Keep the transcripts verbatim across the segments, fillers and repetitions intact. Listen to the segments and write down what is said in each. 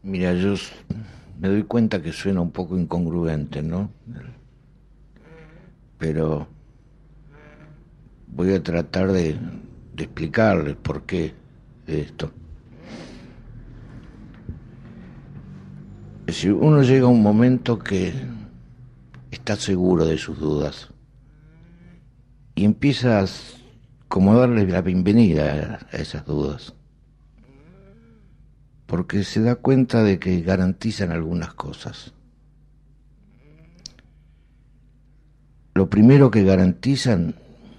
Mira, yo s- me doy cuenta que suena un poco incongruente, ¿no? Pero voy a tratar de, de explicarles por qué de esto. Es decir, uno llega a un momento que está seguro de sus dudas y empiezas como a darle la bienvenida a, a esas dudas, porque se da cuenta de que garantizan algunas cosas. Lo primero que garantizan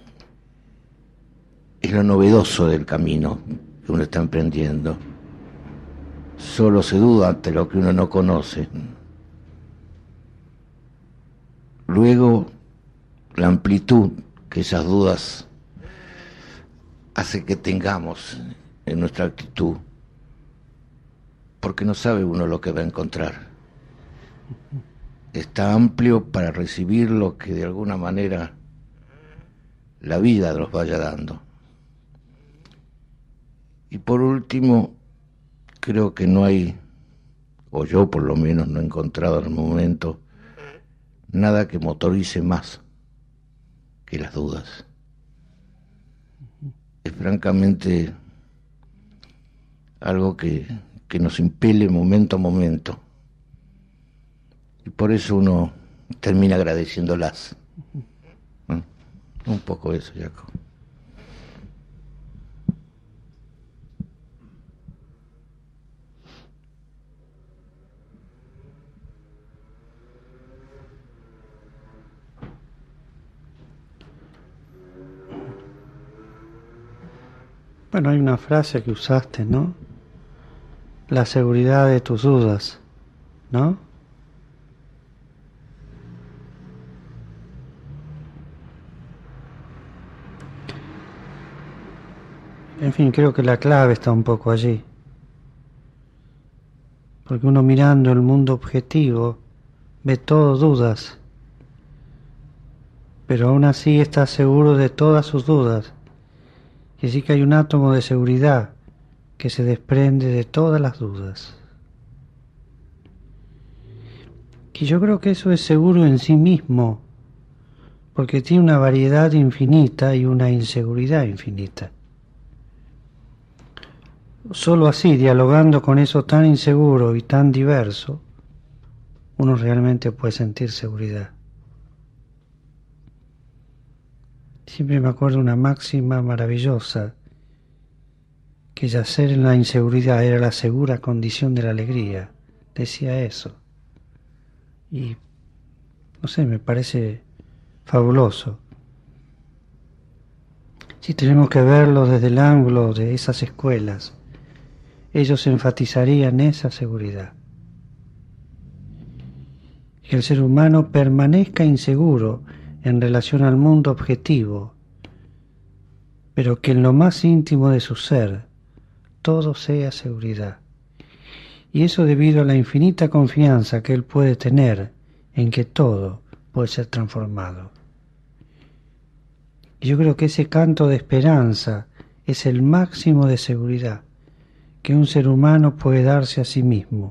es lo novedoso del camino que uno está emprendiendo. Solo se duda ante lo que uno no conoce. Luego, la amplitud que esas dudas hace que tengamos en nuestra actitud, porque no sabe uno lo que va a encontrar. Está amplio para recibir lo que de alguna manera la vida nos vaya dando. Y por último, creo que no hay, o yo por lo menos no he encontrado en el momento, nada que motorice más que las dudas. Es francamente algo que, que nos impele momento a momento. Y por eso uno termina agradeciéndolas. ¿No? Un poco eso, Jaco. Bueno, hay una frase que usaste, ¿no? La seguridad de tus dudas, ¿no? En fin, creo que la clave está un poco allí. Porque uno mirando el mundo objetivo ve todo dudas, pero aún así está seguro de todas sus dudas. Y sí que hay un átomo de seguridad que se desprende de todas las dudas. Y yo creo que eso es seguro en sí mismo, porque tiene una variedad infinita y una inseguridad infinita. Solo así, dialogando con eso tan inseguro y tan diverso, uno realmente puede sentir seguridad. Siempre me acuerdo una máxima maravillosa, que yacer en la inseguridad era la segura condición de la alegría. Decía eso. Y, no sé, me parece fabuloso. Si tenemos que verlo desde el ángulo de esas escuelas, ellos enfatizarían esa seguridad. Que el ser humano permanezca inseguro en relación al mundo objetivo, pero que en lo más íntimo de su ser todo sea seguridad. Y eso debido a la infinita confianza que él puede tener en que todo puede ser transformado. Y yo creo que ese canto de esperanza es el máximo de seguridad que un ser humano puede darse a sí mismo.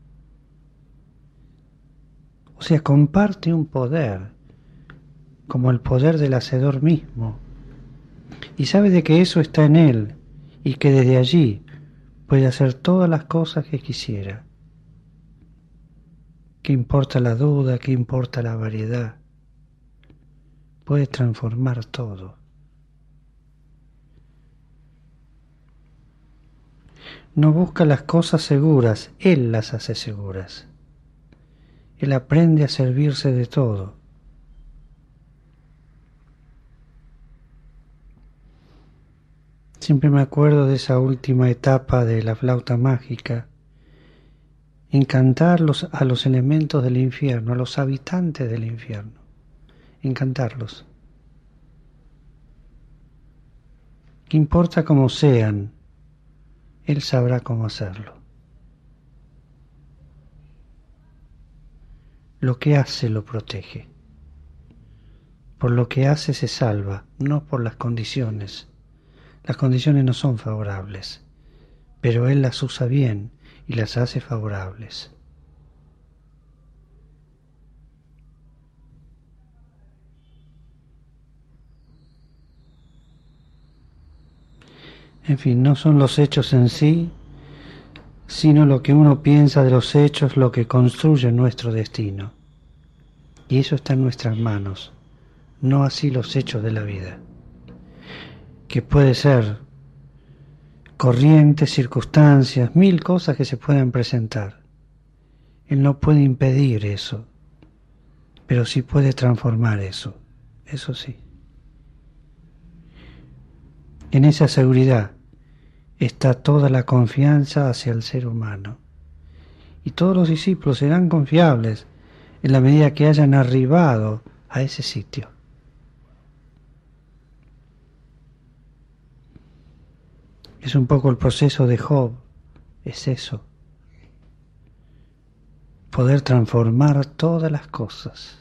O sea, comparte un poder, como el poder del hacedor mismo, y sabe de que eso está en él, y que desde allí puede hacer todas las cosas que quisiera. ¿Qué importa la duda? ¿Qué importa la variedad? Puede transformar todo. No busca las cosas seguras, él las hace seguras. Él aprende a servirse de todo. Siempre me acuerdo de esa última etapa de la flauta mágica, encantar los, a los elementos del infierno, a los habitantes del infierno, encantarlos. ¿Qué importa cómo sean? Él sabrá cómo hacerlo. Lo que hace lo protege. Por lo que hace se salva, no por las condiciones. Las condiciones no son favorables, pero él las usa bien y las hace favorables. En fin, no son los hechos en sí, sino lo que uno piensa de los hechos lo que construye nuestro destino. Y eso está en nuestras manos, no así los hechos de la vida, que puede ser corrientes, circunstancias, mil cosas que se pueden presentar. Él no puede impedir eso, pero sí puede transformar eso, eso sí. En esa seguridad está toda la confianza hacia el ser humano. Y todos los discípulos serán confiables en la medida que hayan arribado a ese sitio. Es un poco el proceso de Job, es eso. Poder transformar todas las cosas.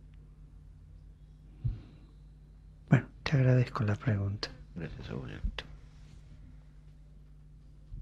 Bueno, te agradezco la pregunta. Gracias, abuelito.